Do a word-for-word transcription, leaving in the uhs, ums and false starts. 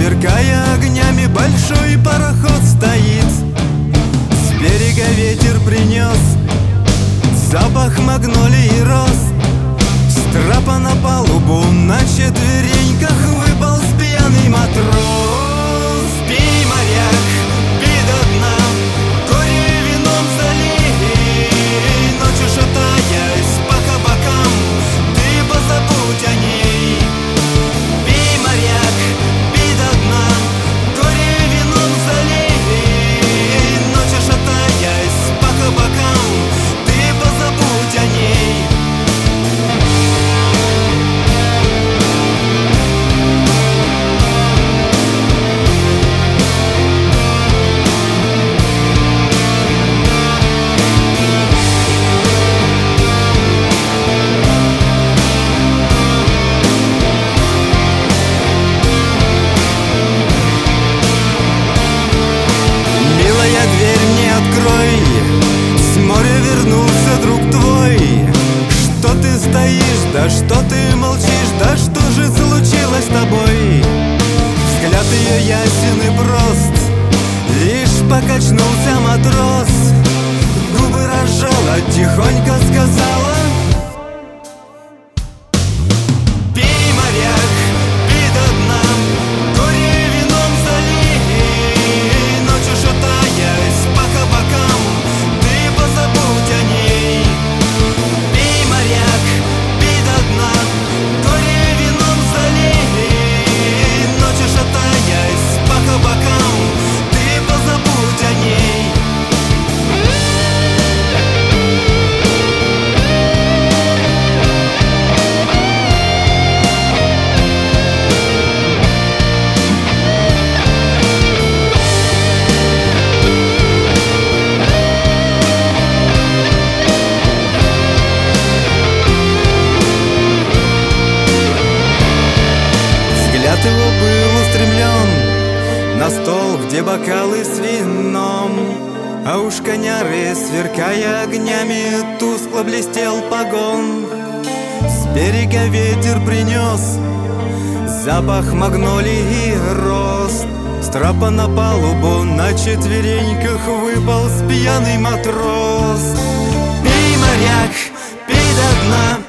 сверкая огнями, большой пароход стоит. С берега ветер принес запах магнолий и роз. С трапа на палубу на четвереньках выполз пьяный матрос. Пей, моряк, пей до дна, горе вином залей. Ночью шатаясь по кабакам, ты позабудь о ней. Пей, моряк, пей до дна, горе вином залей. Ночью шатаясь по кабакам, ты позабудь о ней. Дверь мне открой, с моря вернулся друг твой. Что ты стоишь, да что ты молчишь, да что же случилось с тобой? Взгляд ее ясен и прост, лишь покачнулся матрос. Губы разжала, тихонько сказала: пей, моряк, пей до дна, горе вином залей. Ночью шатаясь по кабакам, ты позабудь о ней. Пей, моряк, пей до дна, горе вином залей. Ночью шатаясь по кабакам, ты позабудь о ней. Взгляд его был устремлен на стол, где бокалы с вином. А уж коняры, сверкая огнями, тускло блестел погон. С берега ветер принес запах магнолий и роз. С трапа на палубу на четвереньках выполз пьяный матрос. Пей, моряк, пей до дна,